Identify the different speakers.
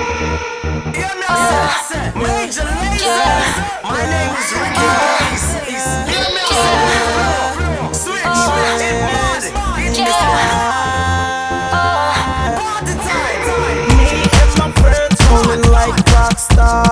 Speaker 1: Hear me, I say, Major Lazer. My name is Ricky Blaze. Hear me, I say, switch, it mad, hit this party time.
Speaker 2: Me and my friends rolling like rock stars.